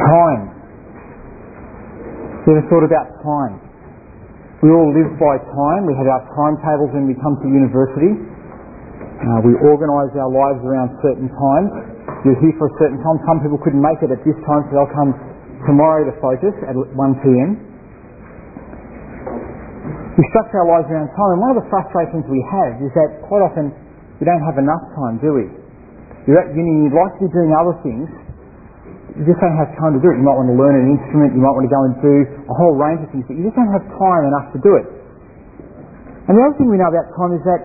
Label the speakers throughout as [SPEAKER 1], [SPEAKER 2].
[SPEAKER 1] Time. You ever thought about time? We all live by time. We have our timetables when we come to university. We organise our lives around certain times. You're here for a certain time. Some people couldn't make it at this time, so they'll come tomorrow to Focus at 1 p.m. We structure our lives around time, and one of the frustrations we have is that quite often we don't have enough time, do we? You're at uni and you'd like to be doing other things, you just don't have time to do it. You might want to learn an instrument, you might want to go and do a whole range of things, but you just don't have time enough to do it. And the other thing we know about time is that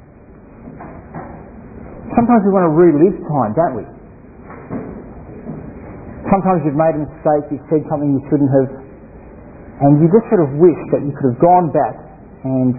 [SPEAKER 1] sometimes we want to relive time, don't we? Sometimes you've made a mistake, you've said something you shouldn't have, and you just sort of wish that you could have gone back and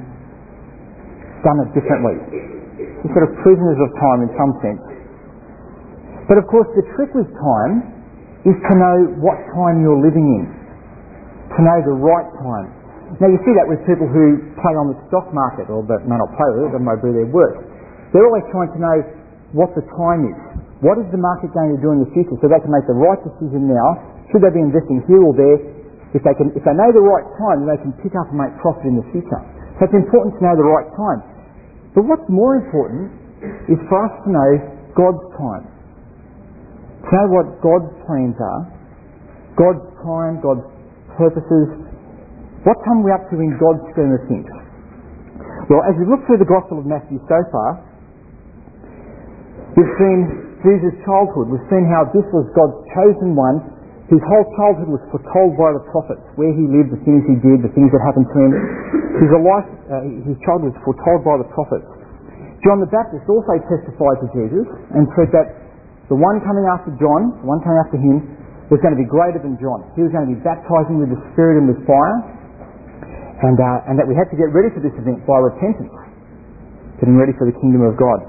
[SPEAKER 1] done it differently. You're sort of prisoners of time in some sense. But of course the trick with time is to know what time you're living in, to know the right time. Now you see that with people who play on the stock market, or may not play with it, that might be their work. They're always trying to know what the time is. What is the market going to do in the future, so they can make the right decision now, should they be investing here or there. If they know the right time, then they can pick up and make profit in the future. So it's important to know the right time. But what's more important is for us to know God's time. To know what God's plans are, God's time, God's purposes. What time are we up to in God's scheme of things? Well, as we look through the Gospel of Matthew so far, we've seen Jesus' childhood. We've seen how this was God's chosen one. His whole childhood was foretold by the prophets, where he lived, the things he did, the things that happened to him. His childhood was foretold by the prophets. John the Baptist also testified to Jesus and said that the one coming after John, the one coming after him, was going to be greater than John. He was going to be baptizing with the Spirit and with fire, and that we had to get ready for this event by repentance, getting ready for the kingdom of God.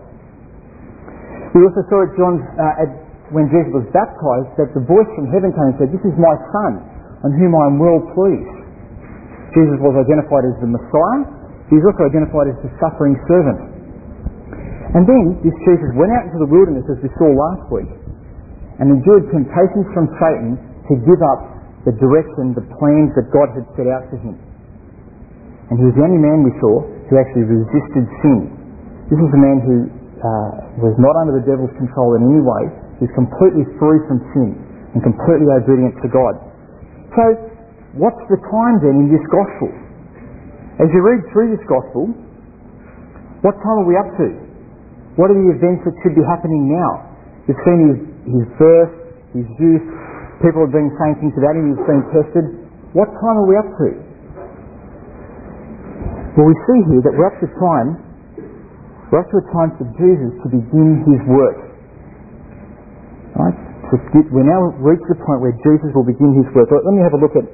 [SPEAKER 1] We also saw at when Jesus was baptized, that the voice from heaven came and said, "This is my Son, on whom I am well pleased." Jesus was identified as the Messiah. He was also identified as the suffering servant. And then this Jesus went out into the wilderness, as we saw last week, and endured temptations from Satan to give up the direction, the plans that God had set out for him. And he was the only man we saw who actually resisted sin. This is a man who was not under the devil's control in any way. He was completely free from sin and completely obedient to God. So, what's the time then in this gospel? As you read through this gospel, what time are we up to? What are the events that should be happening now? You've seen his birth, his youth, people have been saying things about him, he's been tested. What time are we up to? Well, we see here that we're up to a time for Jesus to begin his work. Right? We now reach the point where Jesus will begin his work. Let me have a look at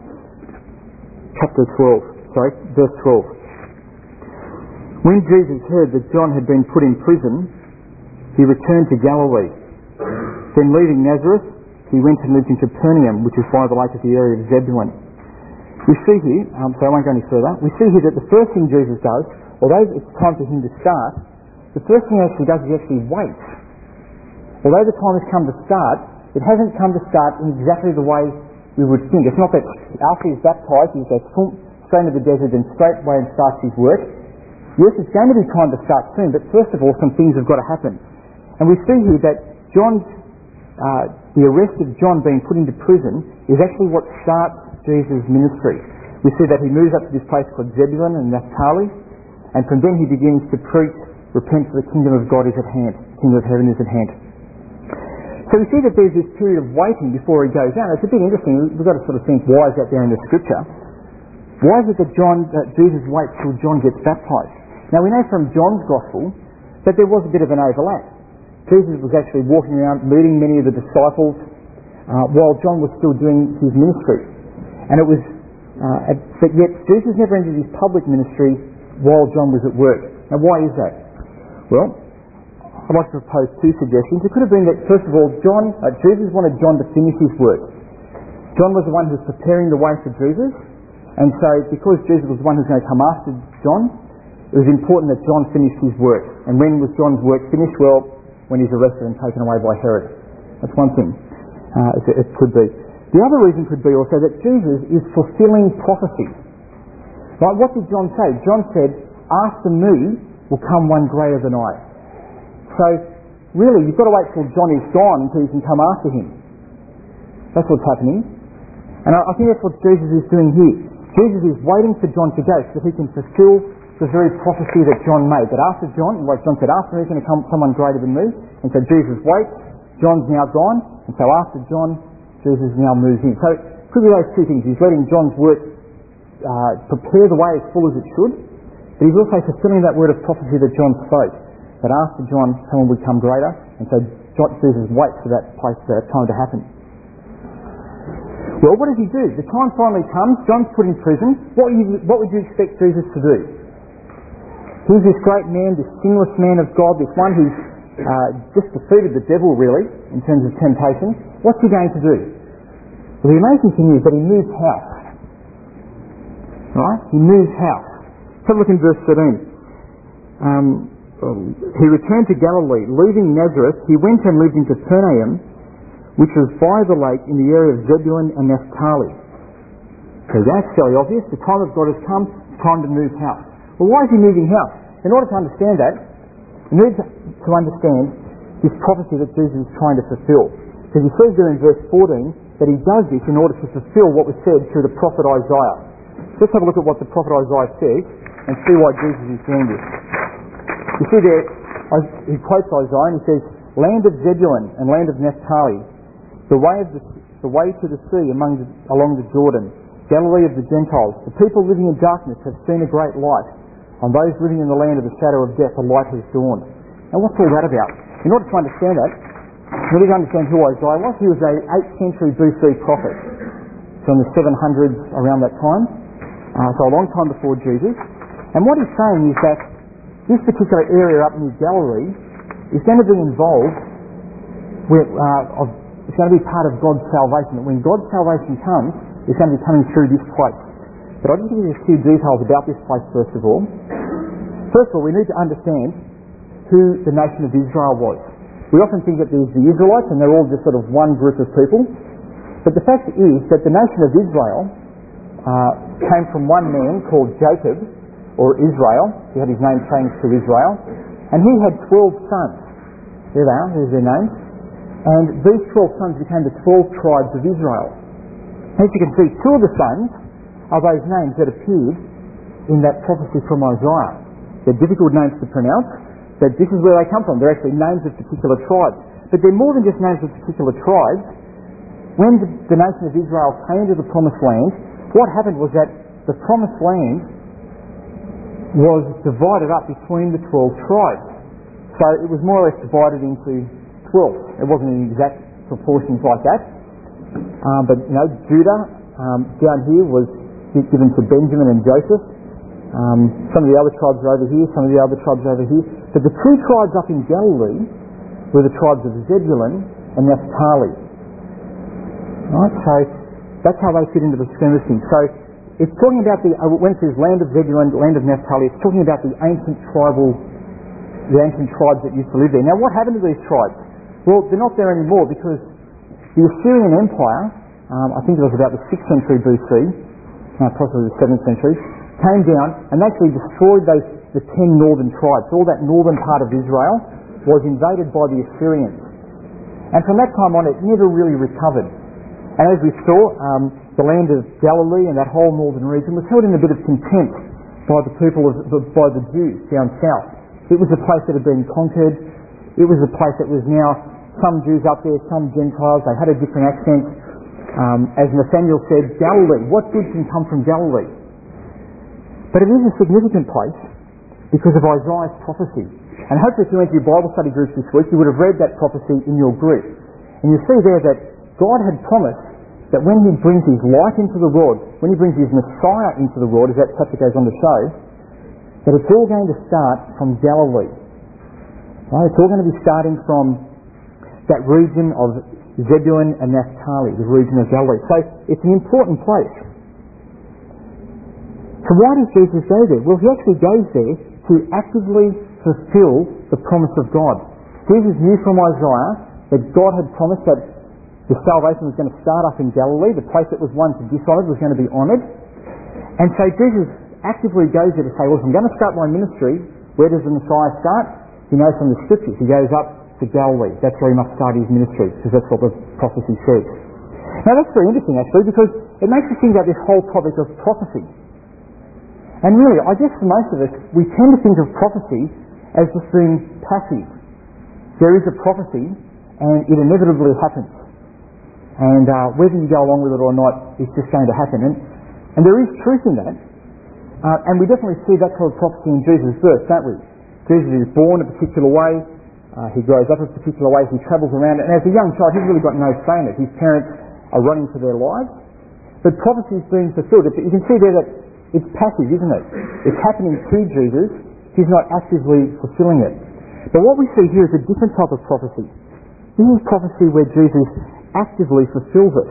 [SPEAKER 1] verse 12. When Jesus heard that John had been put in prison, he returned to Galilee. Then leaving Nazareth, he went and lived in Capernaum, which is by the lake of the area of Zebulun. We see here, so I won't go any further, we see here that the first thing Jesus does, although it's time for him to start, the first thing he actually does is he actually waits. Although the time has come to start, it hasn't come to start in exactly the way we would think. It's not that after he's baptised, he goes straight into the desert and straight away and starts his work. Yes, it's going to be time to start soon, but first of all, some things have got to happen. And we see here that the arrest of John being put into prison is actually what starts Jesus' ministry. We see that he moves up to this place called Zebulun and Naphtali, and from then he begins to preach, "Repent, for the kingdom of God is at hand, the kingdom of heaven is at hand." So we see that there's this period of waiting before he goes out. It's a bit interesting. We've got to sort of think, why is that there in the scripture? Why is it that Jesus waits till John gets baptised? Now we know from John's gospel that there was a bit of an overlap. Jesus was actually walking around meeting many of the disciples while John was still doing his ministry. And it was, but yet Jesus never entered his public ministry while John was at work. Now why is that? Well, I'd like to propose two suggestions. It could have been that, first of all, Jesus wanted John to finish his work. John was the one who was preparing the way for Jesus, and so because Jesus was the one who was going to come after John, it was important that John finished his work. And when was John's work finished? Well, when he's arrested and taken away by Herod. That's one thing. It could be. The other reason could be also that Jesus is fulfilling prophecy. Right? What did John say? John said, "After me will come one greater than I." So, really, you've got to wait till John is gone until you can come after him. That's what's happening. And I think that's what Jesus is doing here. Jesus is waiting for John to go so that he can fulfill the very prophecy that John made. That after John, like John said, after me is going to come someone greater than me. And so Jesus waits. John's now gone. And so after John, Jesus now moves in. So it could be those two things. He's letting John's work prepare the way as full as it should. But he's also fulfilling that word of prophecy that John spoke. That after John, someone would come greater. And so Jesus waits for that place, for that time to happen. Well, what does he do? The time finally comes. John's put in prison. What would you expect Jesus to do? He's this great man, this sinless man of God, this one who's just defeated the devil, really, in terms of temptation. What's he going to do? Well, the amazing thing is that he moves house. Right? He moves house. Let's have a look in verse 13. He returned to Galilee. Leaving Nazareth, he went and lived in Capernaum, which was by the lake in the area of Zebulun and Naphtali. So that's fairly obvious. The time of God has come. It's time to move house. Well, why is he moving house? In order to understand that, we need to understand this prophecy that Jesus is trying to fulfill. Because he says there in verse 14 that he does this in order to fulfill what was said through the prophet Isaiah. Let's have a look at what the prophet Isaiah says and see why Jesus is doing this. You see there, he quotes Isaiah and he says, "Land of Zebulun and land of Naphtali, the way to the sea along the Jordan, Galilee of the Gentiles, the people living in darkness have seen a great light. On those living in the land of the shadow of death, a light has dawned." Now what's all that about? In order to understand that, we need to understand who Isaiah was. He was a 8th century BC prophet. So in the 700s, around that time. So a long time before Jesus. And what he's saying is that this particular area up near Galilee is going to be involved with, it's going to be part of God's salvation. That when God's salvation comes, it's going to be coming through this place. But I'll just give you a few details about this place first of all. First of all, we need to understand who the nation of Israel was. We often think that there's the Israelites and they're all just sort of one group of people. But the fact is that the nation of Israel came from one man called Jacob, or Israel. He had his name changed to Israel. And he had 12 sons. There they are, here's their names. And these 12 sons became the 12 tribes of Israel. As you can see, two of the sons are those names that appeared in that prophecy from Isaiah. They're difficult names to pronounce, but this is where they come from. They're actually names of particular tribes. But they're more than just names of particular tribes. When the nation of Israel came to the Promised Land, what happened was that the Promised Land was divided up between the 12 tribes. So it was more or less divided into 12. It wasn't in exact proportions like that. But, Judah down here was given to Benjamin and Joseph. Some of the other tribes are over here, some of the other tribes are over here. But the two tribes up in Galilee were the tribes of Zebulun and Naphtali. Right, so that's how they fit into the scheme of things. So it's talking about when it says land of Zebulun, land of Naphtali, it's talking about the ancient tribes that used to live there. Now what happened to these tribes? Well, they're not there anymore because the Assyrian Empire, I think it was about the 6th century BC, possibly the 7th century, came down and actually destroyed the 10 northern tribes. All that northern part of Israel was invaded by the Assyrians. And from that time on, it never really recovered. And as we saw, the land of Galilee and that whole northern region was held in a bit of contempt by the people, by the Jews down south. It was a place that had been conquered. It was a place that was now some Jews up there, some Gentiles. They had a different accent. As Nathaniel said, Galilee, what good can come from Galilee? But it is a significant place because of Isaiah's prophecy. And hopefully if you went to your Bible study groups this week, you would have read that prophecy in your group. And you see there that God had promised that when he brings his light into the world, when he brings his Messiah into the world, as that chapter goes on to show, that it's all going to start from Galilee. Right? It's all going to be starting from that region of Zebulun and Naphtali, the region of Galilee. So it's an important place. So why does Jesus go there? Well, he actually goes there to actively fulfill the promise of God. Jesus knew from Isaiah that God had promised that The salvation was going to start up in Galilee. The place that was once dishonoured was going to be honoured. And so Jesus actively goes there to say, well, if I'm going to start my ministry, where does the Messiah start? He knows from the Scriptures. He goes up to Galilee. That's where he must start his ministry, because that's what the prophecy says. Now that's very interesting actually, because it makes us think about this whole topic of prophecy. And really, I guess for most of us, we tend to think of prophecy as just being passive. There is a prophecy, and it inevitably happens. And whether you go along with it or not, it's just going to happen. And there is truth in that. And we definitely see that kind of prophecy in Jesus' birth, don't we? Jesus is born a particular way, he grows up a particular way, he travels around, and as a young child he's really got no say in it. His parents are running for their lives, but prophecy is being fulfilled. You can see there that it's passive, isn't it? It's happening to Jesus, he's not actively fulfilling it. But what we see here is a different type of prophecy. This is prophecy where Jesus actively fulfills it.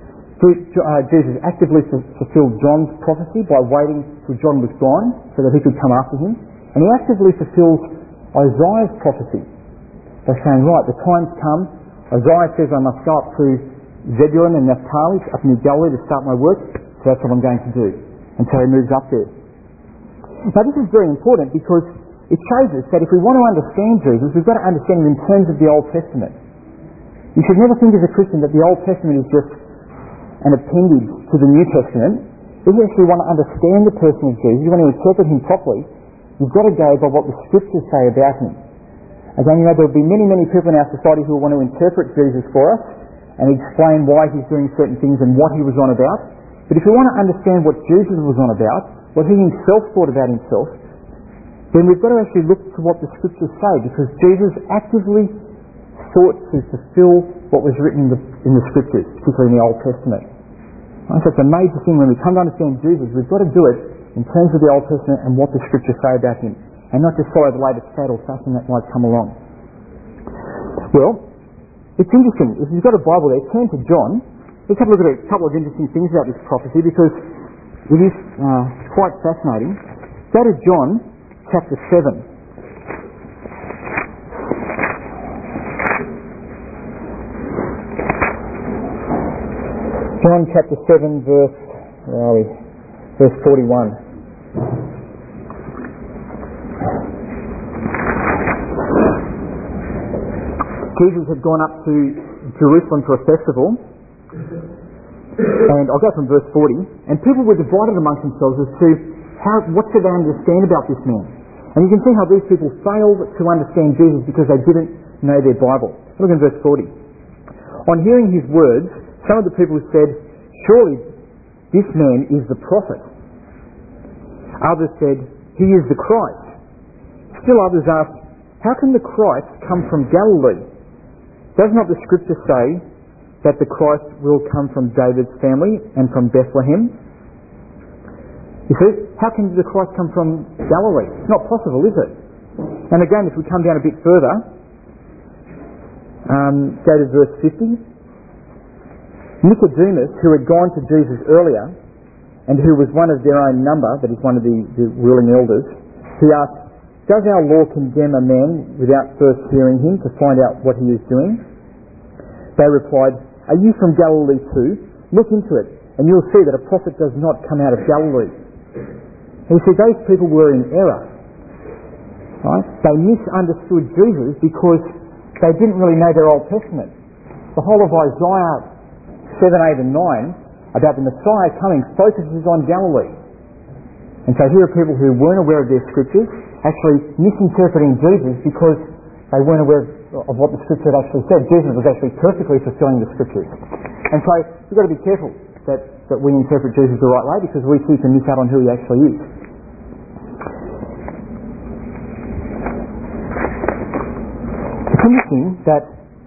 [SPEAKER 1] Jesus actively fulfilled John's prophecy by waiting till John was gone so that he could come after him. And he actively fulfills Isaiah's prophecy by saying, right, the time's come. Isaiah says I must go up to Zebulun and Naphtali, up near Galilee, to start my work. So that's what I'm going to do. And so he moves up there. Now this is very important because it shows us that if we want to understand Jesus, we've got to understand him in terms of the Old Testament. You should never think as a Christian that the Old Testament is just an appendage to the New Testament. If you actually want to understand the person of Jesus, you want to interpret him properly, you've got to go by what the Scriptures say about him. Again, there'll be many, many people in our society who will want to interpret Jesus for us and explain why he's doing certain things and what he was on about. But if we want to understand what Jesus was on about, what he himself thought about himself, then we've got to actually look to what the Scriptures say, because Jesus actively sought to fulfill what was written in the Scriptures, particularly in the Old Testament. Right? So it's a major thing when we come to understand Jesus, we've got to do it in terms of the Old Testament and what the Scriptures say about him, and not just follow the latest fad or fashion that might come along. Well, it's interesting. If you've got a Bible there, turn to John. Let's have a look at a couple of interesting things about this prophecy, because it is quite fascinating. Go to John chapter 7. John chapter 7 verse 41. Jesus had gone up to Jerusalem for a festival, and I'll go from verse 40, and people were divided amongst themselves as to what should they understand about this man. And you can see how these people failed to understand Jesus because they didn't know their Bible. Look in verse 40. On hearing his words, some of the people said, surely this man is the prophet. Others said, he is the Christ. Still others asked, how can the Christ come from Galilee? Does not the Scripture say that the Christ will come from David's family and from Bethlehem? You see, how can the Christ come from Galilee? It's not possible, is it? And again, if we come down a bit further, go to verse 50. Nicodemus, who had gone to Jesus earlier, and who was one of their own number, that is one of the ruling elders, he asked, does our law condemn a man without first hearing him to find out what he is doing? They replied, are you from Galilee too? Look into it, and you'll see that a prophet does not come out of Galilee. And you see, those people were in error. Right? They misunderstood Jesus because they didn't really know their Old Testament. The whole of Isaiah 7, 8 and 9 about the Messiah coming focuses on Galilee. And so here are people who weren't aware of their Scriptures actually misinterpreting Jesus because they weren't aware of what the Scripture had actually said. Jesus was actually perfectly fulfilling the Scriptures. And so we've got to be careful that we interpret Jesus the right way, because we too can miss out on who he actually is. It's interesting that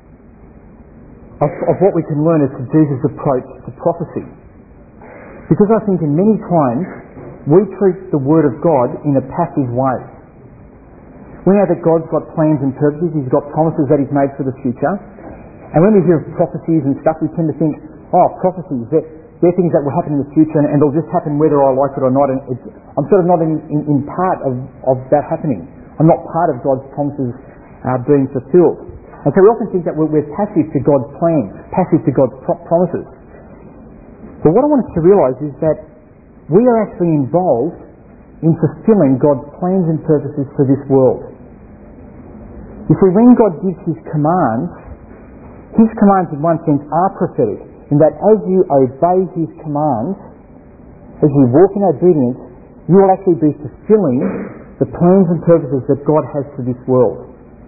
[SPEAKER 1] of what we can learn as to Jesus' approach to prophecy. Because I think in many times we treat the Word of God in a passive way. We know that God's got plans and purposes, he's got promises that he's made for the future. And when we hear of prophecies and stuff, we tend to think, prophecies, they're things that will happen in the future and they'll just happen whether I like it or not. And I'm sort of not in part of that happening. I'm not part of God's promises being fulfilled. And so we often think that we're passive to God's plans, passive to God's promises. But what I want us to realise is that we are actually involved in fulfilling God's plans and purposes for this world. You see, when God gives His commands in one sense are prophetic, in that as you obey His commands, as you walk in obedience, you will actually be fulfilling the plans and purposes that God has for this world.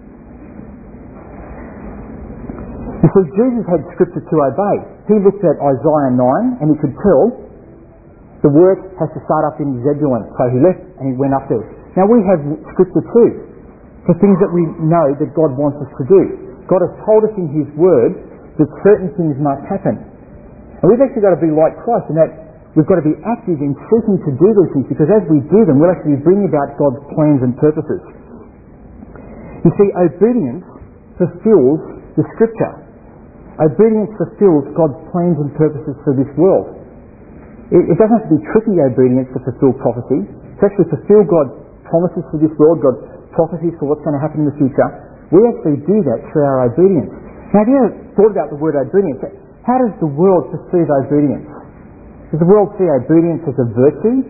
[SPEAKER 1] You see, Jesus had Scripture to obey. He looked at Isaiah 9 and he could tell the work has to start up in Zebulun. So he left and he went up there. Now we have Scripture too, for things that we know that God wants us to do. God has told us in His Word that certain things must happen. And we've actually got to be like Christ in that we've got to be active in seeking to do these things, because as we do them, we'll actually bring about God's plans and purposes. You see, obedience fulfills the Scripture. Obedience fulfills God's plans and purposes for this world. It doesn't have to be tricky obedience to fulfill prophecy. To actually fulfill God's promises for this world, God's prophecies for what's going to happen in the future, we actually do that through our obedience. Now, have you ever thought about the word obedience? How does the world perceive obedience? Does the world see obedience as a virtue?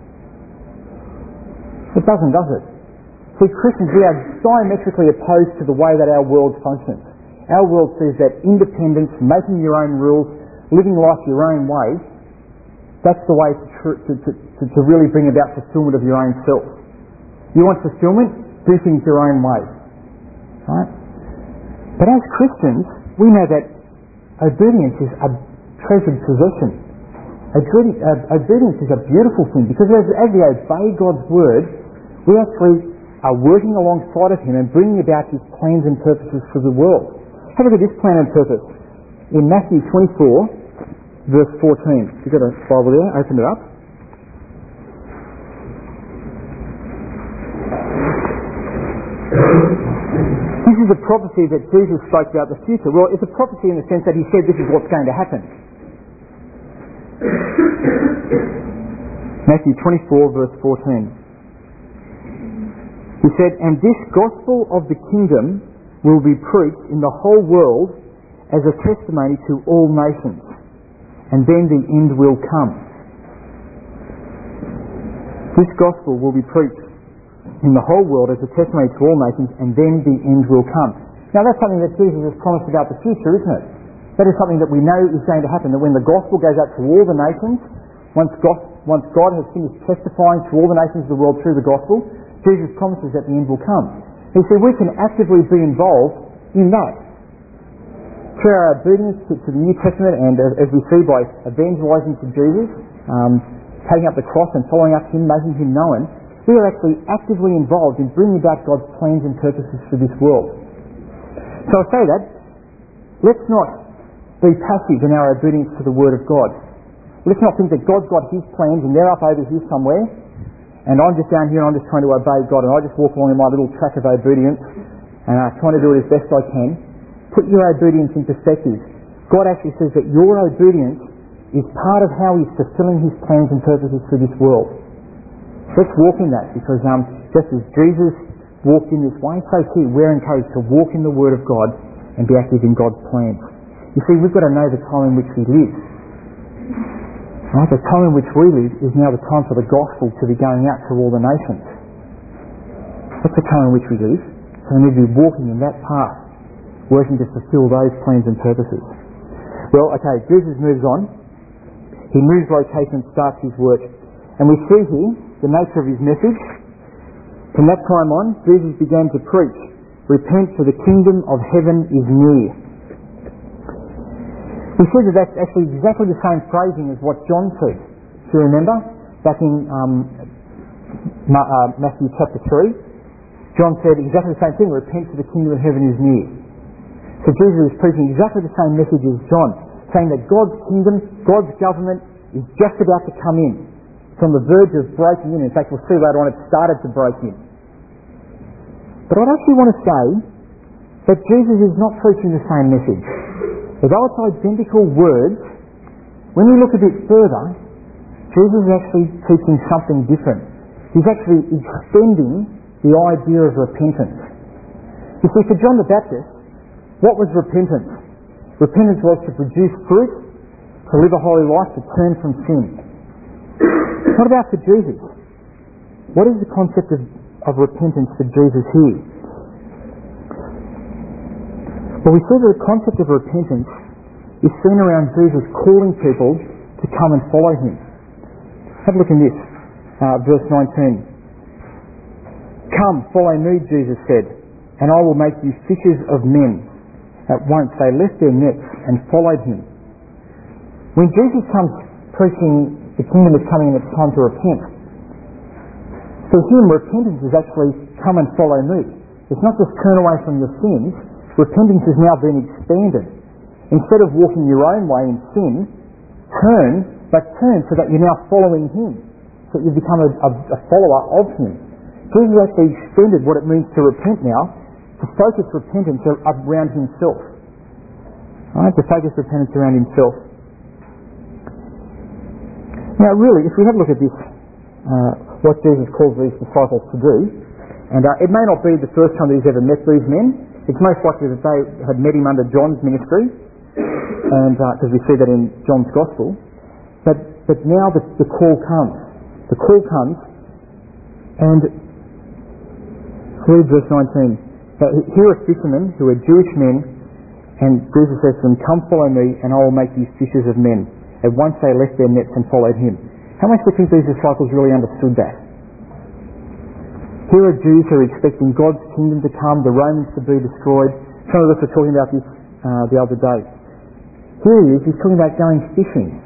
[SPEAKER 1] It doesn't, does it? See, Christians, we are diametrically opposed to the way that our world functions. Our world says that independence, making your own rules, living life your own way, that's the way to really bring about fulfillment of your own self. You want fulfillment? Do things your own way. Right? But as Christians, we know that obedience is a treasured possession. Obedience is a beautiful thing, because as we obey God's word, we actually are working alongside of Him and bringing about His plans and purposes for the world. Have a look at this plan and purpose in Matthew 24, verse 14. If you've got a Bible there, open it up. This is a prophecy that Jesus spoke about the future. Well, it's a prophecy in the sense that He said this is what's going to happen. Matthew 24, verse 14. He said, "And this gospel of the kingdom will be preached in the whole world as a testimony to all nations, and then the end will come." This gospel will be preached in the whole world as a testimony to all nations, and then the end will come. Now that's something that Jesus has promised about the future, isn't it? That is something that we know is going to happen, that when the gospel goes out to all the nations, once God has finished testifying to all the nations of the world through the gospel, Jesus promises that the end will come. You see, we can actively be involved in that. Through our obedience to the New Testament, and as we see by evangelising to Jesus, taking up the cross and following up Him, making Him known, we are actually actively involved in bringing about God's plans and purposes for this world. So I say that, let's not be passive in our obedience to the Word of God. Let's not think that God's got His plans and they're up over here somewhere, and I'm just down here and I'm just trying to obey God, and I just walk along in my little track of obedience and trying to do it as best I can. Put your obedience in perspective. God actually says that your obedience is part of how He's fulfilling His plans and purposes for this world. Let's walk in that, because just as Jesus walked in this way, so too we're encouraged to walk in the Word of God and be active in God's plans. You see, we've got to know the time in which we live. Right? The time in which we live is now the time for the gospel to be going out to all the nations. That's the time in which we live. So we need to be walking in that path, working to fulfill those plans and purposes. Well, okay, Jesus moves on. He moves location and starts His work. And we see here the nature of His message. From that time on, Jesus began to preach, "Repent, for the kingdom of heaven is near." We said that that's actually exactly the same phrasing as what John said. If you remember, back in Matthew chapter 3, John said exactly the same thing, "Repent, for the kingdom of heaven is near." So Jesus is preaching exactly the same message as John, saying that God's kingdom, God's government is just about to come in. It's on the verge of breaking in. In fact, we'll see later on it started to break in. But I'd actually want to say that Jesus is not preaching the same message. Although it's identical words, when we look a bit further, Jesus is actually teaching something different. He's actually extending the idea of repentance. You see, for John the Baptist, What was repentance? Repentance was to produce fruit, to live a holy life, to turn from sin. What about for Jesus? What is the concept of repentance for Jesus here? Well, we see that the concept of repentance is seen around Jesus calling people to come and follow him. Have a look in this, verse 19. "Come, follow me," Jesus said, "and I will make you fishers of men." At once they left their nets and followed him. When Jesus comes preaching the kingdom is coming and it's time to repent, for him repentance is actually come and follow me. It's not just turn away from your sins. Repentance has now been expanded. Instead of walking your own way in sin, turn so that you're now following him, so that you've become a follower of him. Jesus actually extended what it means to repent now, to focus repentance around himself. Right? To focus repentance around himself. Now really, if we have a look at this, what Jesus calls these disciples to do, and it may not be the first time that he's ever met these men. It's most likely that they had met him under John's ministry, and because we see that in John's Gospel. But now the call comes. The call comes, and read verse 19. "Here are fishermen who are Jewish men, and Jesus says to them, 'Come follow me, and I will make you fishers of men.' At once they left their nets and followed him." How much do you think these disciples really understood that? Here are Jews who are expecting God's kingdom to come, the Romans to be destroyed. Some of us were talking about this the other day. Here he is, he's talking about going fishing.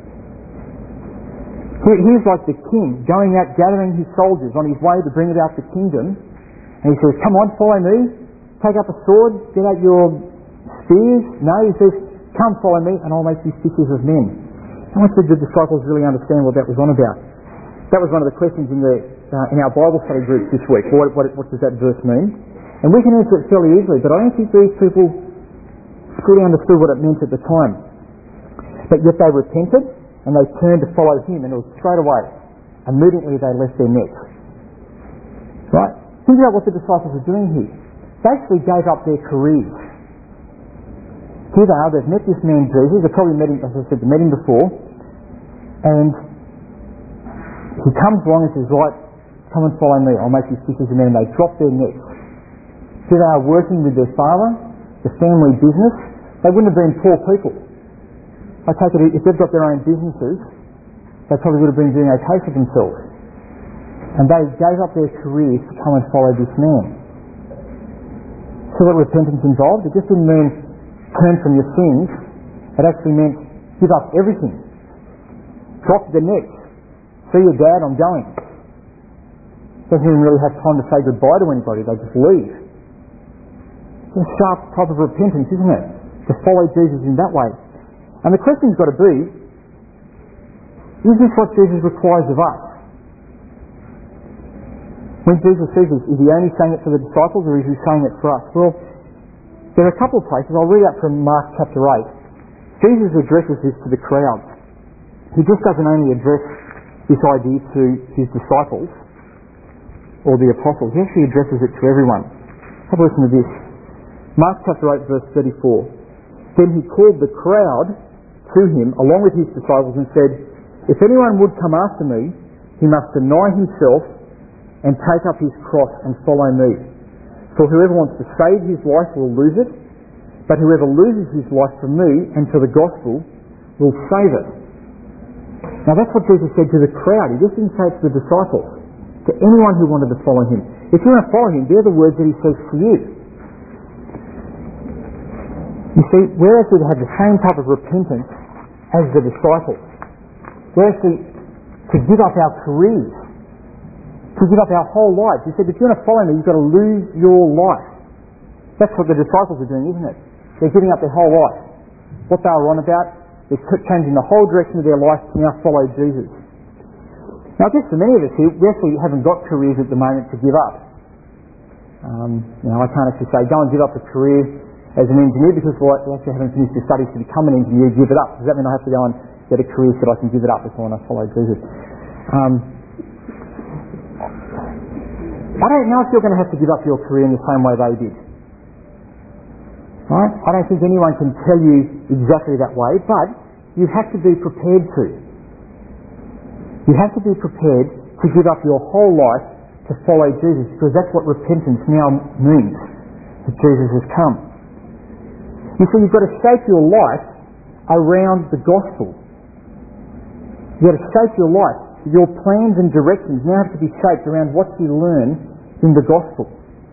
[SPEAKER 1] He's like the king, going out gathering his soldiers on his way to bring about the kingdom. And he says, "Come on, follow me. Take up a sword, get out your spears." No, he says, "Come, follow me, and I'll make you fishers of men." How much did the disciples really understand what that was on about? That was one of the questions in our Bible study groups this week. What does that verse mean? And we can answer it fairly easily, but I don't think these people fully understood what it meant at the time. But yet they repented, and they turned to follow him, and it was straight away. Immediately they left their nets. Right? Think about what the disciples are doing here. They actually gave up their careers. Here they are, they've met this man Jesus, they've probably met him, as I said, they met him before, and he comes along and says, "Right, come and follow me, I'll make you fishers of men," and they drop their nets. Here they are working with their father, the family business. They wouldn't have been poor people. I take it if they've got their own businesses, they probably would have been doing okay for themselves. And they gave up their careers to come and follow this man. So what repentance involved? It just didn't mean turn from your sins. It actually meant give up everything. Drop the nets. See your dad, I'm going. Doesn't even really have time to say goodbye to anybody, they just leave. It's a sharp type of repentance, isn't it? To follow Jesus in that way. And the question's got to be, is this what Jesus requires of us? When Jesus says this, is he only saying it for the disciples or is he saying it for us? Well, there are a couple of places. I'll read out from Mark chapter 8. Jesus addresses this to the crowds. He just doesn't only address this idea to his disciples or the apostles. He actually addresses it to everyone. Have a listen to this. Mark chapter 8 verse 34. "Then he called the crowd to him along with his disciples and said, 'If anyone would come after me, he must deny himself and take up his cross and follow me. For whoever wants to save his life will lose it, but whoever loses his life for me and for the gospel will save it.'" Now that's what Jesus said to the crowd. He just didn't say it to the disciples. To anyone who wanted to follow him. If you want to follow him, they're the words that he says to you. You see, we're actually to have the same type of repentance as the disciples. We're actually to give up our careers, to give up our whole lives. He said, if you want to follow me, you've got to lose your life. That's what the disciples are doing, isn't it? They're giving up their whole life. What they were on about, they're changing the whole direction of their life to now follow Jesus. Now, I guess for many of us here, we actually haven't got careers at the moment to give up. I can't actually say, go and give up a career as an engineer because we actually haven't finished your studies to become an engineer, give it up. Does that mean I have to go and get a career so that I can give it up if I want to follow Jesus? I don't know if you're going to have to give up your career in the same way they did. Right? I don't think anyone can tell you exactly that way, but you have to be prepared to. You have to be prepared to give up your whole life to follow Jesus, because that's what repentance now means, that Jesus has come. You see, you've got to shape your life around the gospel. You've got to shape your life. Your plans and directions now have to be shaped around what you learn in the gospel.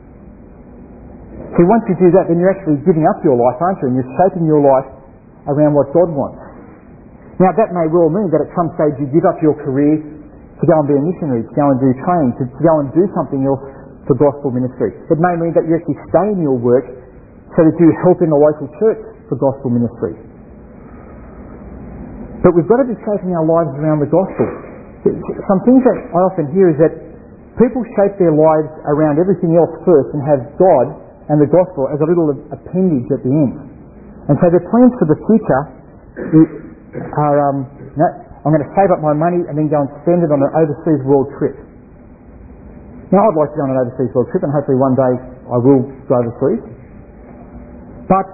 [SPEAKER 1] See, once you do that, then you're actually giving up your life, aren't you? And you're shaping your life around what God wants. Now, that may well mean that at some stage you give up your career to go and be a missionary, to go and do training, to go and do something else for gospel ministry. It may mean that you actually stay in your work so that you help in the local church for gospel ministry. But we've got to be shaping our lives around the gospel. Some things that I often hear is that people shape their lives around everything else first and have God and the gospel as a little appendage at the end. And so their plans for the future are, I'm going to save up my money and then go and spend it on an overseas world trip. Now, I'd like to go on an overseas world trip, and hopefully one day I will go overseas. But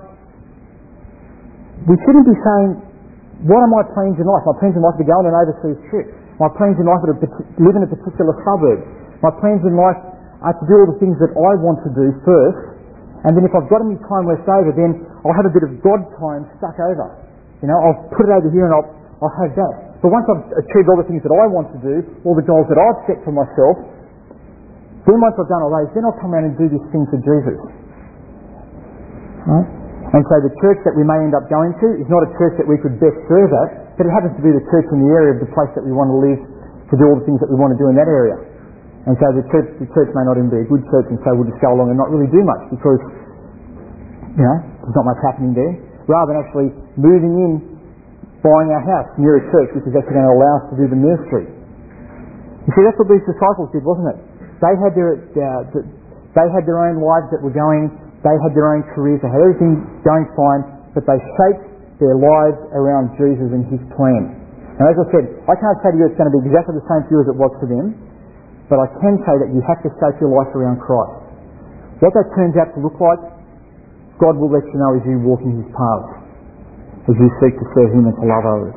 [SPEAKER 1] we shouldn't be saying, what are my plans in life? My plans in life are to go on an overseas trip. My plans in life are to live in a particular suburb. My plans in life are to do all the things that I want to do first, and then if I've got any time left over, then I'll have a bit of God time stuck over. You know, I'll put it over here and I'll have that. But once I've achieved all the things that I want to do, all the goals that I've set for myself, then once I've done all those, then I'll come around and do this thing for Jesus. Right? And so the church that we may end up going to is not a church that we could best serve at, but it happens to be the church in the area of the place that we want to live, to do all the things that we want to do in that area. And so the church may not even be a good church, and so we'll just go along and not really do much because, you know, there's not much happening there. Rather than actually moving in, buying our house near a church which is actually going to allow us to do the ministry. You see, that's what these disciples did, wasn't it? They had their own lives that were going, they had their own careers, they had everything going fine, but they shaped their lives around Jesus and His plan. Now, as I said, I can't say to you it's going to be exactly the same for you as it was for them, but I can say that you have to shape your life around Christ. What that turns out to look like, God will let you know as you walk in His paths, as you seek to serve Him and to love others.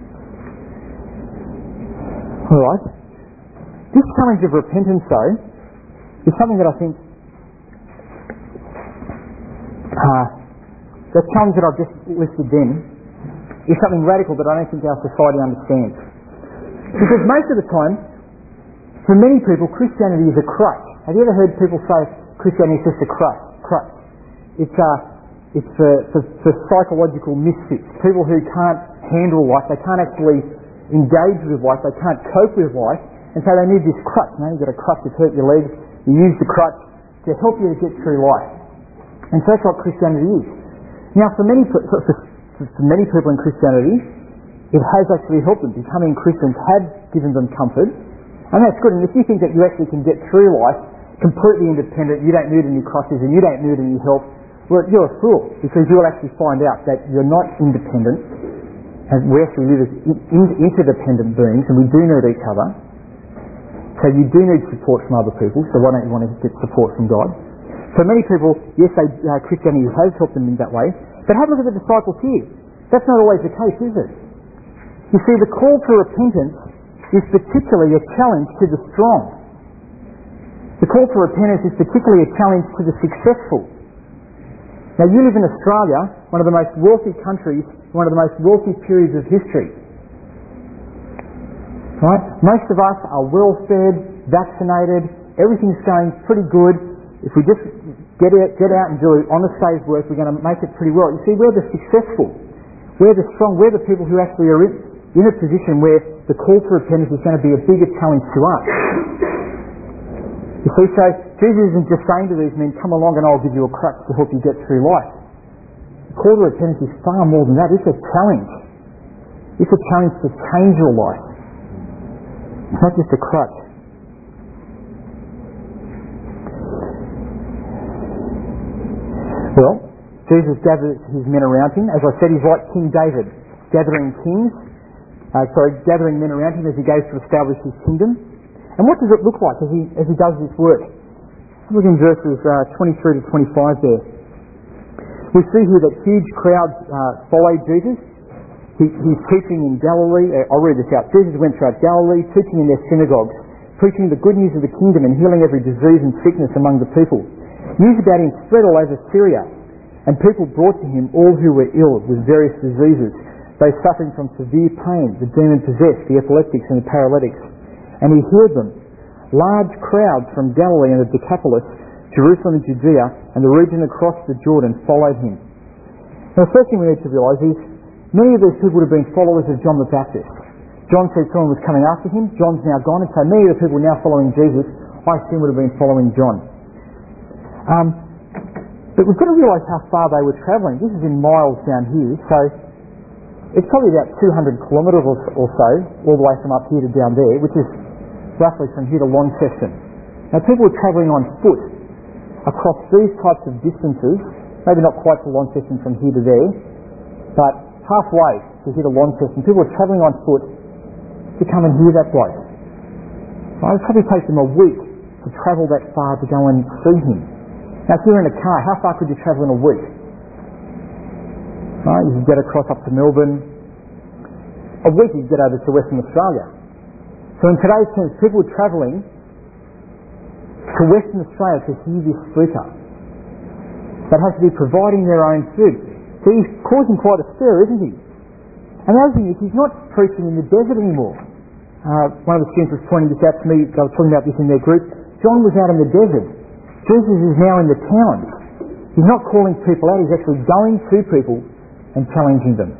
[SPEAKER 1] Alright. This challenge of repentance, though, is something that I think, the challenge that I've just listed then, is something radical that I don't think our society understands. Because most of the time, for many people, Christianity is a crutch. Have you ever heard people say Christianity is just a crutch? It's for psychological misfits, people who can't handle life, they can't actually engage with life, they can't cope with life, and so they need this crutch. You know, you've got a crutch that's hurt your leg, you use the crutch to help you to get through life. And so that's what Christianity is. Now, for many people in Christianity, it has actually helped them. Becoming Christians has given them comfort. And that's good. And if you think that you actually can get through life completely independent, you don't need any crutches and you don't need any help, well, you're a fool, because you'll actually find out that you're not independent, and we actually live as interdependent beings, and we do need each other. So you do need support from other people, so why don't you want to get support from God? For many people, yes, Christianity has helped them in that way, but have a look at the disciples here. That's not always the case, is it? You see, the call to repentance is particularly a challenge to the strong. The call to repentance is particularly a challenge to the successful. Now, you live in Australia, one of the most wealthy countries, one of the most wealthy periods of history. Right? Most of us are well-fed, vaccinated, everything's going pretty good. If we just get out and do honest day's work, we're going to make it pretty well. You see, we're the successful. We're the strong. We're the people who actually are in a position where the call to repentance is going to be a bigger challenge to us. You see, so Jesus isn't just saying to these men, come along and I'll give you a crutch to help you get through life. The call to repentance is far more than that. It's a challenge. It's a challenge to change your life. It's not just a crutch. Well, Jesus gathered his men around him. As I said, he's like King David, gathering men around him as he goes to establish his kingdom. And what does it look like as he does this work? Look in verses 23 to 25 there. We see here that huge crowds followed Jesus. He's teaching in Galilee. I'll read this out. Jesus went throughout Galilee, teaching in their synagogues, preaching the good news of the kingdom and healing every disease and sickness among the people. News about him spread all over Syria, and people brought to him all who were ill with various diseases, those suffering from severe pain, the demon-possessed, the epileptics and the paralytics. And he healed them. Large crowds from Galilee and the Decapolis, Jerusalem and Judea, and the region across the Jordan followed him. Now, the first thing we need to realise is many of these people would have been followers of John the Baptist. John said someone was coming after him. John's now gone, and so many of the people now following Jesus, I assume, would have been following John. But we've got to realise how far they were travelling. This is in miles down here, so it's probably about 200 kilometres or so, all the way from up here to down there, which is roughly from here to Launceston. Now, people were travelling on foot across these types of distances, maybe not quite to Launceston from here to there, but halfway to here to Launceston. People were travelling on foot to come and hear that bloke. Right? It probably takes them a week to travel that far to go and see him. Now, if you're in a car, how far could you travel in a week? Right? You could get across up to Melbourne. A week you could get over to Western Australia. So in today's terms, people were travelling to Western Australia to hear this speaker. They'd have to be providing their own food. So he's causing quite a stir, isn't he? And the other thing is, he's not preaching in the desert anymore. One of the students was pointing this out to me. They were talking about this in their group. John was out in the desert. Jesus is now in the towns. He's not calling people out. He's actually going to people and challenging them.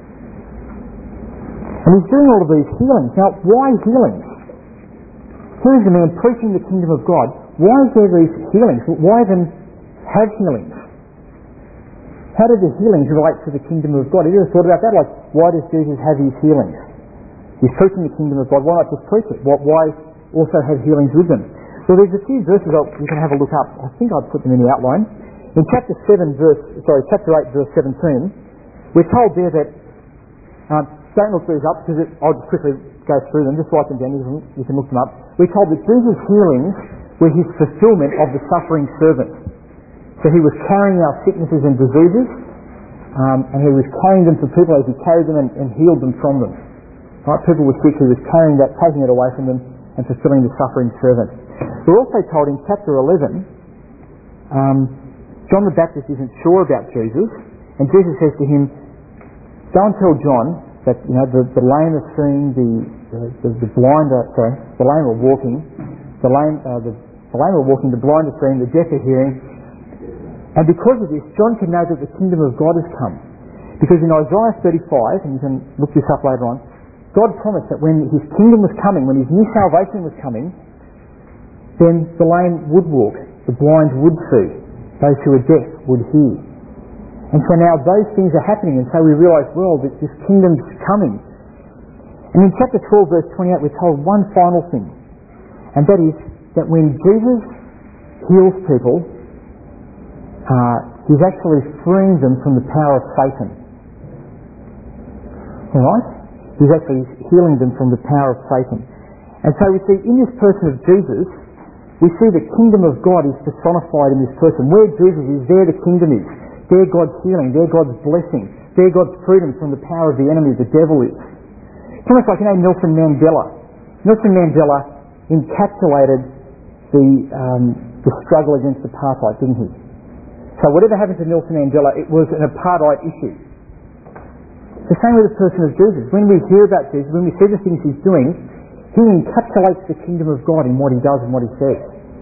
[SPEAKER 1] And he's doing all of these healings. Now, why healings? Here's a man preaching the kingdom of God. Why is there these healings? Why then have healings? How do the healings relate to the kingdom of God? Have you ever thought about that? Like, why does Jesus have these healings? He's preaching the kingdom of God. Why not just preach it? Why also have healings with them? Well, there's a few verses you can have a look up. I think I've put them in the outline. In chapter 8, verse 17, we're told there that, don't look these up because I'll just quickly go through them, just write them down, you can look them up. We're told that Jesus' healings were his fulfilment of the suffering servant. So he was carrying our sicknesses and diseases, and he was carrying them to people as he carried them and healed them from them. Right? People were sick, he was carrying that, taking it away from them, and fulfilling the suffering servant. We're also told in chapter 11, John the Baptist isn't sure about Jesus, and Jesus says to him, go and tell John that the lame are seeing, the blind are walking, the lame are walking, the blind are seeing, the deaf are hearing. And because of this, John can know that the kingdom of God has come. Because in Isaiah 35, and you can look this up later on, God promised that when his kingdom was coming, when his new salvation was coming, then the lame would walk, the blind would see, those who are deaf would hear. And so now those things are happening, and so we realise, well, that this kingdom's coming. And in chapter 12, verse 28, we're told one final thing, and that is that when Jesus heals people, he's actually freeing them from the power of Satan. Alright? He's actually healing them from the power of Satan. And so we see in this person of Jesus, we see the kingdom of God is personified in this person. Where Jesus is, there the kingdom is. There God's healing, there God's blessing, there God's freedom from the power of the enemy, the devil is. It's almost like, Nelson Mandela. Nelson Mandela encapsulated the struggle against apartheid, didn't he? So whatever happened to Nelson Mandela, it was an apartheid issue. The same with the person of Jesus. When we hear about Jesus, when we see the things he's doing, he encapsulates the kingdom of God in what he does and what he says.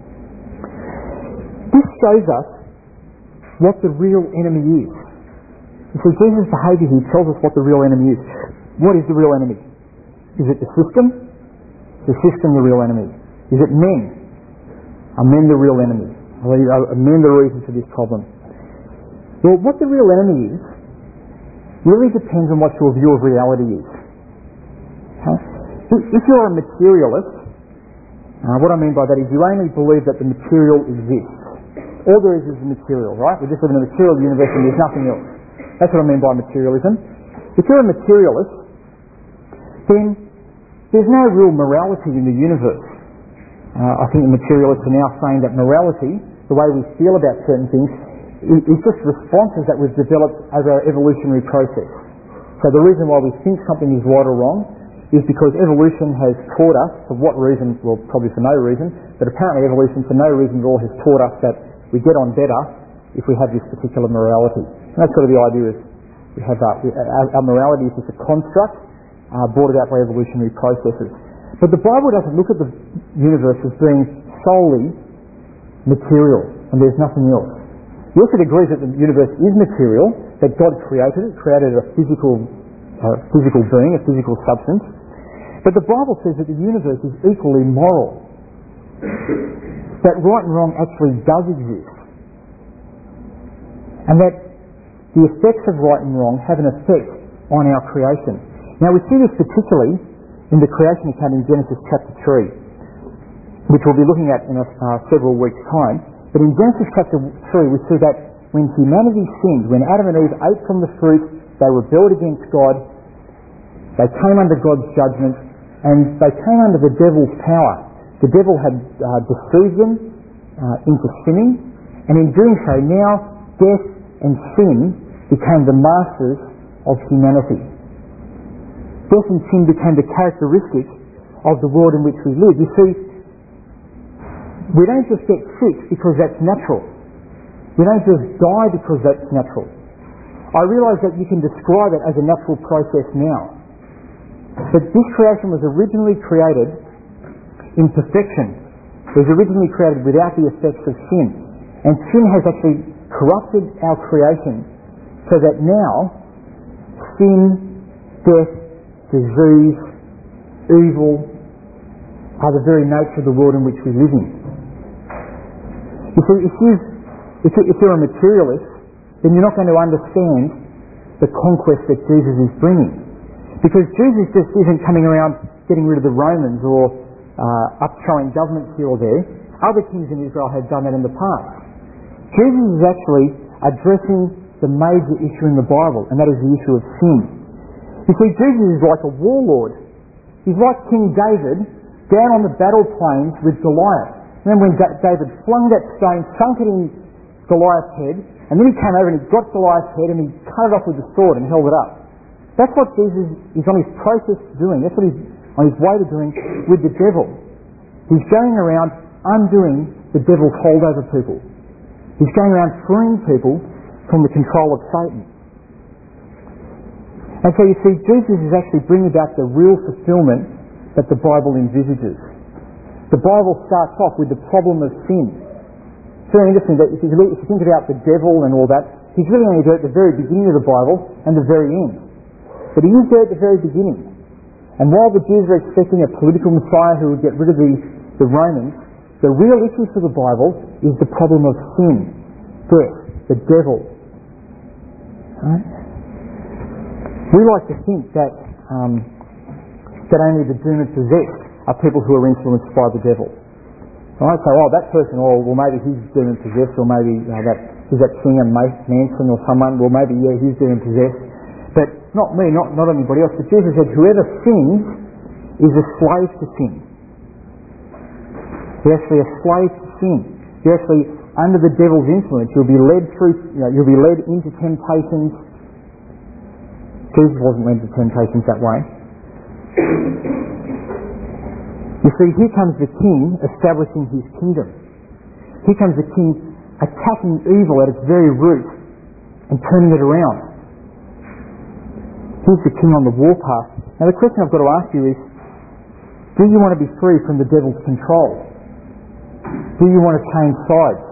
[SPEAKER 1] This shows us what the real enemy is. You see, Jesus' behaviour here tells us what the real enemy is. What is the real enemy? Is it the system? Is the system the real enemy? Is it men? Are men the real enemy? Are men the reason for this problem? Well, what the real enemy is really depends on what your view of reality is. Okay? If you're a materialist, what I mean by that is you only believe that the material exists. All there is the material, right? We just live in a material universe and there's nothing else. That's what I mean by materialism. If you're a materialist, then there's no real morality in the universe. I think the materialists are now saying that morality, the way we feel about certain things, is just responses that we've developed over our evolutionary process. So the reason why we think something is right or wrong is because evolution has taught us, for what reason? Well, probably for no reason, but apparently evolution for no reason at all has taught us that we get on better if we have this particular morality. And that's sort of the idea is we have our morality is just a construct brought about by evolutionary processes. But the Bible doesn't look at the universe as being solely material and there's nothing else. Yes, it agrees that the universe is material, that God created it, created a physical being, a physical substance. But the Bible says that the universe is equally moral, that right and wrong actually does exist, and that the effects of right and wrong have an effect on our creation. Now we see this particularly in the creation account in Genesis chapter 3, which we'll be looking at in several weeks' time. But in Genesis chapter 3 we see that when humanity sinned, when Adam and Eve ate from the fruit, they rebelled against God, they came under God's judgment, and they came under the devil's power. The devil had deceived them into sinning, and in doing so now death and sin became the masters of humanity. Death and sin became the characteristic of the world in which we live. You see, we don't just get sick because that's natural. We don't just die because that's natural. I realise that you can describe it as a natural process now. But this creation was originally created in perfection. It was originally created without the effects of sin. And sin has actually corrupted our creation so that now sin, death, disease, evil are the very nature of the world in which we live in. You see, if you're a materialist, then you're not going to understand the conquest that Jesus is bringing. Because Jesus just isn't coming around getting rid of the Romans or upthrowing governments here or there. Other kings in Israel have done that in the past. Jesus is actually addressing the major issue in the Bible, and that is the issue of sin. You see, Jesus is like a warlord. He's like King David down on the battle plains with Goliath. Remember when David flung that stone, sunk it in Goliath's head, and then he came over and he got Goliath's head and he cut it off with the sword and held it up. That's what Jesus is on his process to doing. That's what he's on his way to doing with the devil. He's going around undoing the devil's hold over people. He's going around freeing people from the control of Satan. And so you see, Jesus is actually bringing about the real fulfillment that the Bible envisages. The Bible starts off with the problem of sin. It's very interesting that if you think about the devil and all that, he's really only there at the very beginning of the Bible and the very end. But he is there at the very beginning. And while the Jews are expecting a political Messiah who would get rid of the Romans, the real issue for the Bible is the problem of sin, death, the devil. Right? We like to think that only the doomed and possessed are people who are influenced by the devil. Right? So, that person, well maybe he's doomed and possessed, or maybe is that singer Manson or someone, well maybe he's doomed and possessed. But not me, not anybody else. But Jesus said, whoever sins is a slave to sin. You're actually a slave to sin. You're actually under the devil's influence. You'll be led you'll be led into temptations. Jesus wasn't led to temptations that way. You see, here comes the king establishing his kingdom. Here comes the king attacking evil at its very root and turning it around. He's the king on the warpath. Now the question I've got to ask you is, do you want to be free from the devil's control? Do you want to change sides?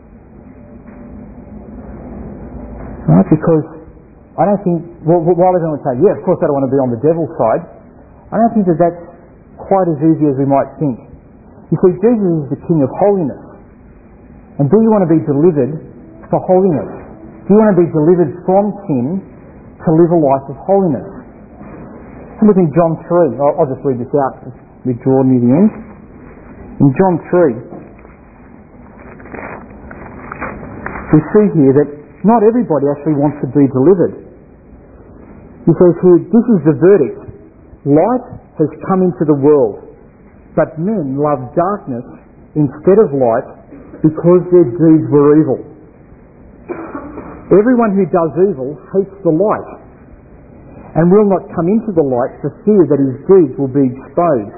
[SPEAKER 1] Right? Because I don't think, while everyone would say, yeah, of course I don't want to be on the devil's side, I don't think that that's quite as easy as we might think. You see, Jesus is the king of holiness. And do you want to be delivered for holiness? Do you want to be delivered from sin to live a life of holiness? And look in John 3. I'll just read this out as we draw near the end. In John 3, we see here that not everybody actually wants to be delivered. He says here, this is the verdict. Light has come into the world, but men love darkness instead of light because their deeds were evil. Everyone who does evil hates the light and will not come into the light for fear that his deeds will be exposed.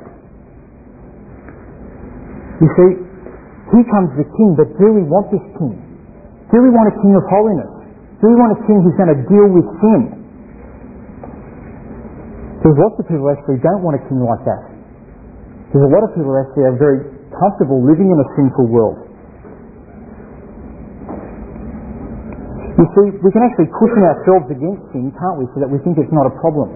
[SPEAKER 1] You see, here comes the king, but do we want this king? Do we want a king of holiness? Do we want a king who's going to deal with sin? There's lots of people who actually don't want a king like that. There's a lot of people who actually are very comfortable living in a sinful world. You see, we can actually cushion ourselves against sin, can't we, so that we think it's not a problem.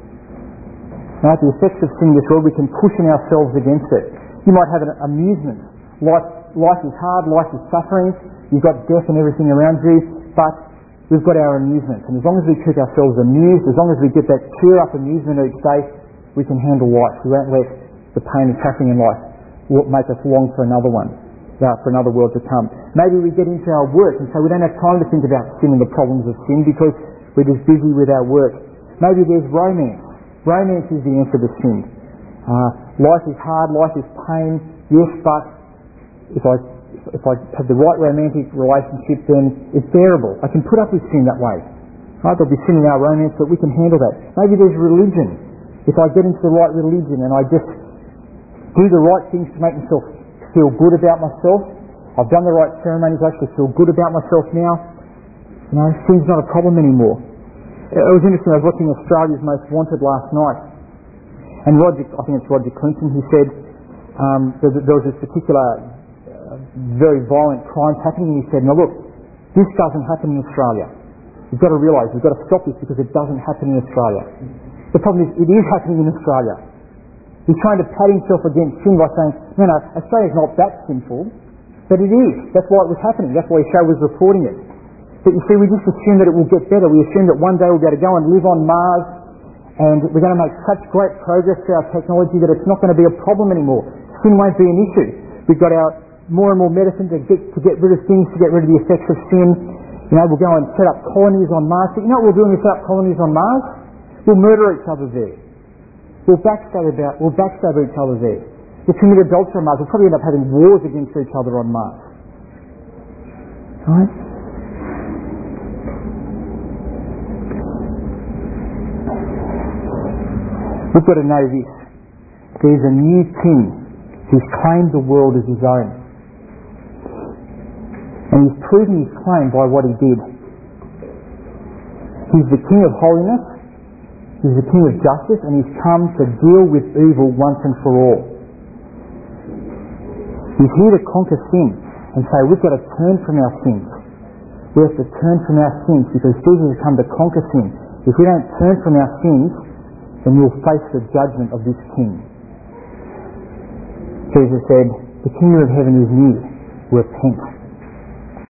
[SPEAKER 1] Right? The effects of sin in this world, we can cushion ourselves against it. You might have an amusement. Life is hard, life is suffering, you've got death and everything around you, but we've got our amusement. And as long as we keep ourselves amused, as long as we get that cheer-up amusement each day, we can handle life. We won't let the pain and suffering in life make us long for another one, for another world to come. Maybe we get into our work and so we don't have time to think about sin and the problems of sin because we're just busy with our work. Maybe there's romance. Romance is the answer to sin. Life is hard, life is pain, yes, but if I have the right romantic relationship, then it's bearable. I can put up with sin that way. Right? There'll be sin in our romance, but we can handle that. Maybe there's religion. If I get into the right religion and I just do the right things to make myself feel good about myself, I've done the right ceremonies, I actually feel good about myself now, sin's not a problem anymore. It was interesting, I was watching Australia's Most Wanted last night, and I think it's Roger Clinton, he said there was this particular very violent crimes happening, and he said, now look, this doesn't happen in Australia. You've got to realise, we've got to stop this because it doesn't happen in Australia. The problem is, it is happening in Australia. He's trying to pat himself against sin by saying, no, Australia's not that sinful, but it is. That's why it was happening. That's why his show was reporting it. But you see, we just assume that it will get better. We assume that one day we'll be able to go and live on Mars, and we're going to make such great progress through our technology that it's not going to be a problem anymore. Sin won't be an issue. We've got our more and more medicine to get rid of things, to get rid of the effects of sin. We'll go and set up colonies on Mars. But you know what we'll do when we set up colonies on Mars? We'll murder each other there. We'll backstab each other there. We'll commit adultery on Mars. We'll probably end up having wars against each other on Mars. Right? We've got to know this. There's a new king who's claimed the world as his own. And he's proven his claim by what he did. He's the king of holiness. He's the king of justice, and he's come to deal with evil once and for all. He's here to conquer sin and say we've got to turn from our sins. We have to turn from our sins because Jesus has come to conquer sin. If we don't turn from our sins, then we'll face the judgment of this king. Jesus said, the kingdom of heaven is near. Repent.